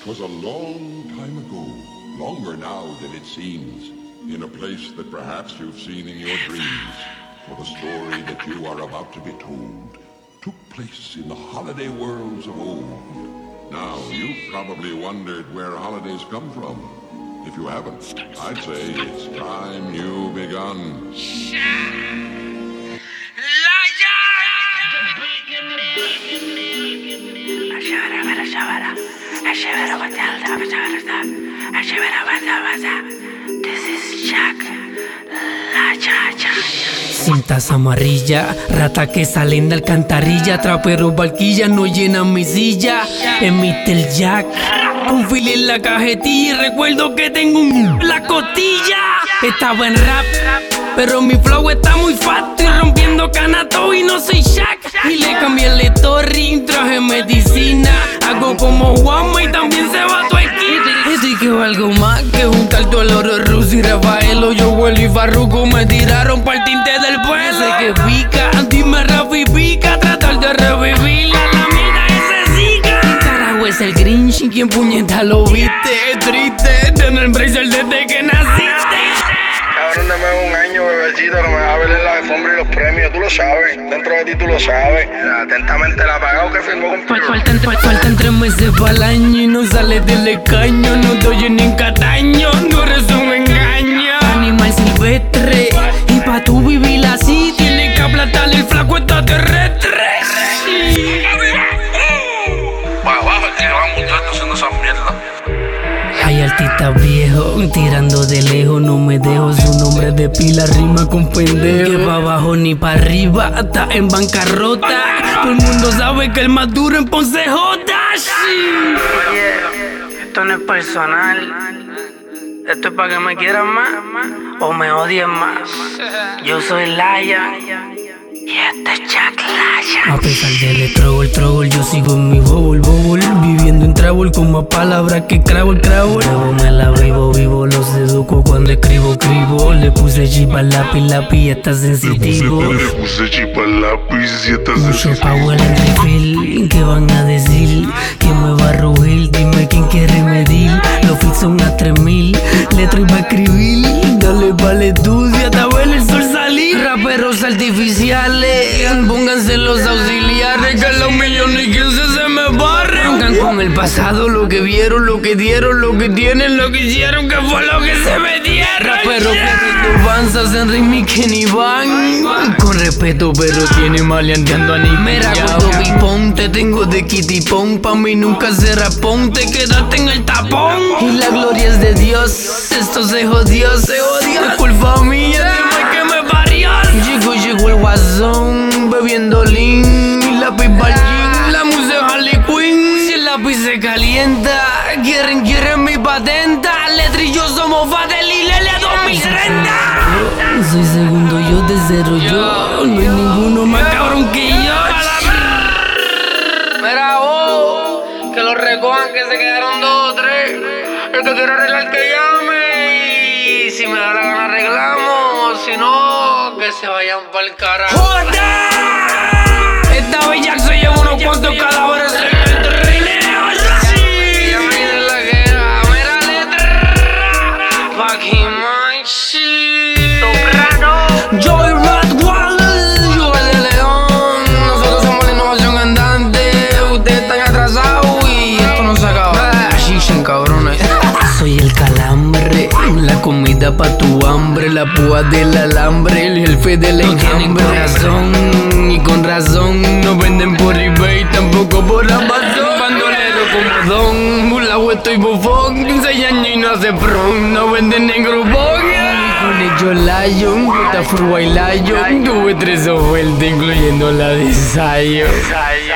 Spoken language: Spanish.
'Twas a long time ago, longer now than it seems, in a place that perhaps you've seen in your dreams. For the story that you are about to be told took place in the holiday worlds of old. Now, you've probably wondered where holidays come from. If you haven't, I'd say it's time you begun. This is Jack, la Chacha. Cintas amarillas, rata que salen de alcantarilla, traperos barquilla no llenan mi silla. Es Mr. Jack, un fili en la cajetilla y recuerdo que tengo la costilla. Estaba en rap, pero mi flow está muy fat. Estoy rompiendo canato y no soy Shaq. Y le cambié el story, traje medicina. Hago como Juanma y también se va tu esquina. Estoy que valgo más que juntar todo el oro ruso y Rafaelo. Yo vuelo y Farruko me tiraron pa'l tinte del pelo. Sé que pica, dime Rafi pica. Tratar de revivirla, la mierda ese zika. Carajo es el Grinch, ¿quién puñeta lo viste? Es triste tener bracer desde que naciste. Cabrón, dame un año, bebecito, no me va a ver en la alfombra y los premios, tú lo sabes. Dentro de ti tú lo sabes. Atentamente la apagado que firmó con Faltan 3 meses para el año y no sales del escaño. No doy ni en Cataño, no eres un engaño. Animal silvestre, y pa' tú vivir así tienes que aplastarle el flaco extraterrestre. para abajo, el que va mutando haciendo esa mierda. Hay artistas viejos tirando de lejos, no me dejo. Su nombre de pila rima con pendejo. Que pa' abajo ni pa' arriba, está en bancarrota. Todo el mundo sabe que el más duro en Ponce J. Oye, esto no es personal. Esto es para que me quieran más o me odien más. Yo soy Laia y este es Jack Laia. A pesar del trouble, yo sigo en mi bubble. Viviendo en trouble con más palabras que cravo. Luego me la vivo, lo seduco cuando escribo. Le puse chip al lápiz, está sensitivo. Le puse chip al lápiz y está Mucho power en refill, ¿qué van a decir? ¿Quién me va a rugir? Dime quién quiere medir. Los fits son a 3000, letras iba a escribir. Dale pa'l estudio hasta ver el sol salir. Raperos artificiales, pónganse los auxiliares, que los millones y 15 se me barren. Vengan con el pasado, lo que vieron, lo que dieron, lo que tienen, lo que hicieron, que fue lo que se me dieron. Raperos que panzas en remix que ni van. Con respeto, pero tiene maleanteando anime. Mira, cuando vi ponte, tengo de Kitty Pong. Pa' mí nunca será ponte, quédate en el tapón. Y la gloria es de Dios, esto se jodió, Es por familia, dime que me parió. Llegó el guasón, bebiendo lean. Y lápiz Baljín, la música Harley Quinn. Si el lápiz se calienta, quieren mi patenta. Letra y yo somos Fatel y Lele 2030. Soy segundo yo, de cero yo. No hay ninguno más cabrón que yo. Mira vos, que los recojan, que se quedaron 2 o 3. El que quiera arreglar que llame. Y si me da la gana arreglamos. Si no, que se vayan pa'l carajo. ¡Joda! Esta vez Jack se lleva unos cuantos cadáveres en el trineo. Ya me de la guerra. Mira letra. Fucking my shit. Soprano. Joy Radwell, yo el de León. Nosotros somos la innovación andante. Ustedes están atrasados y esto no se acaba. Shishen, cabrones. Soy el calambre, la comida pa' tu hambre, la púa del alambre, el jefe del enjambre. Y con razón, no venden por eBay, tampoco por Amazon. Bandolero como Don, burlao estoy bufón, 15 años y no hace prom, no venden en grupón. Con ellos Lion, puta fue White Lion, tuve 3 ofertas incluyendo la de Zion.